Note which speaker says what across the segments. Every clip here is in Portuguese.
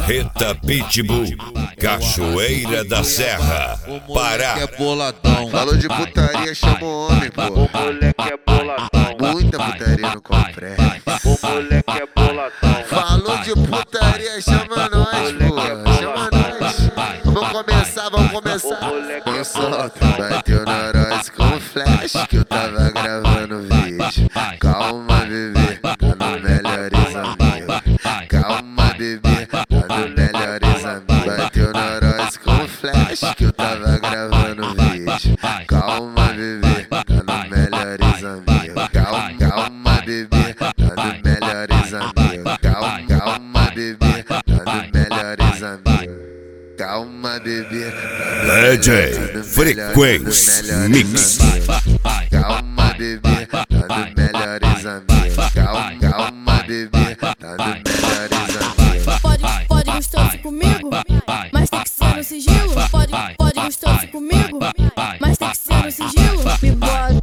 Speaker 1: Marreta Pitbull, Cachoeira da Serra, Pará.
Speaker 2: É boladão.
Speaker 3: Falou de putaria, chama o homem, pô.
Speaker 2: O moleque é boladão.
Speaker 3: Muita putaria no complexo.
Speaker 2: O moleque é boladão.
Speaker 3: Falou de putaria, chama nós, pô. Chama nós. Vamos começar. Com solta. Bateu na nós com flash que eu tava gravando vídeo. Calma, bebê, tá no Melhores Amigos. Calma, bebê, tá no Melhores Amigos. Bateu na nós com flash que eu tava gravando vídeo. Calma, bebê, tá no Melhores Amigos. Calma, bebê, tá no Melhores Amigos. Calma, bebê, tá no Melhores Amigos. Calma, bebê,
Speaker 1: DJ Frequency Mix.
Speaker 3: calma, bebê, tá no Melhores Amigos. Calma, bebê, tá no Melhores Amigos.
Speaker 4: Pode gostar comigo, mas tem que ser no sigilo. Pode gostar comigo, mas tem que ser no sigilo. Me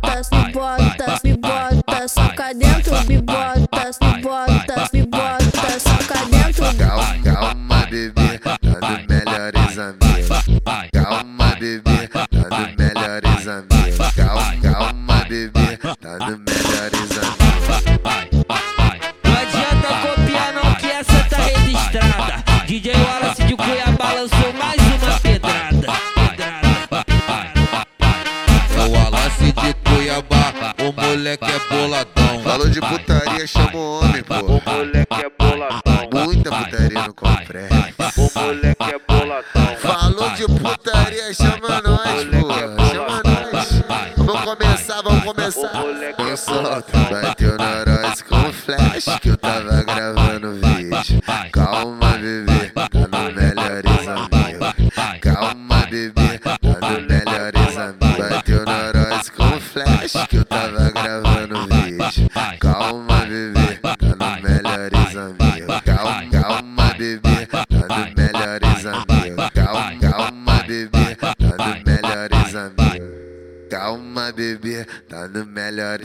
Speaker 4: bota, soca dentro. Me bota, soca dentro.
Speaker 3: Calma, bebê, tá no Melhores Amigos. Calma, bebê, tá no Melhores Amigos. Calma, bebê, tá no Melhores Amigos.
Speaker 5: Não adianta copiar não que essa tá registrada. DJ Wallace de Cuiabá lançou mais uma pedrada.
Speaker 2: É o Wallace de Cuiabá. O moleque é boladão.
Speaker 3: Falou de putaria, chama o homem, pô.
Speaker 2: O moleque é boladão.
Speaker 3: Muita putaria no complexo.
Speaker 2: O moleque é boladão.
Speaker 3: Falou de putaria, chama nós, pô. Chama nós. Vamos começar. Com solta. Bateu na nós com flash que eu tava gravando vídeo. Calma, bebê, tá no Melhores Amigos. Calma, bebê, tá no Melhores Amigos. Bateu na nós com flash que eu tava gravando vídeo. Calma, bebê, tá no Melhores Amigos. Calma, bebê, tá no Melhores Amigos. Calma, bebê, tá no Melhores Amigos. Calma, bebê, tá no Melhores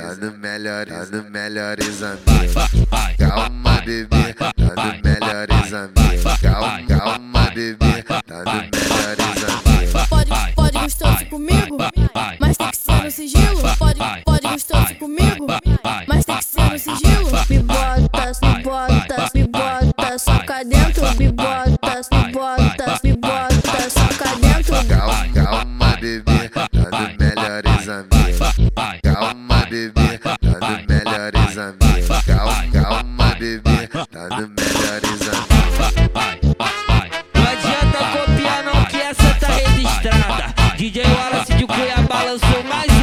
Speaker 3: Amigos. Calma, bebê, tá no Melhores Amigos. Calma, bebê, tá no Melhores Amigos.
Speaker 4: Pode gostar comigo, mas tem que ser no sigilo. Pode gostar comigo, mas tem que ser no sigilo. Me bota, soca dentro. Me bota, soca dentro.
Speaker 3: Calma, bebê, tá no Melhores Amigos. Calma, bebê, tá no Melhores Amigos. Calma, bebê, tá no Melhores Amigos.
Speaker 5: Não adianta copiar não que essa tá registrada. DJ Wallace de Cuiabá lançou mais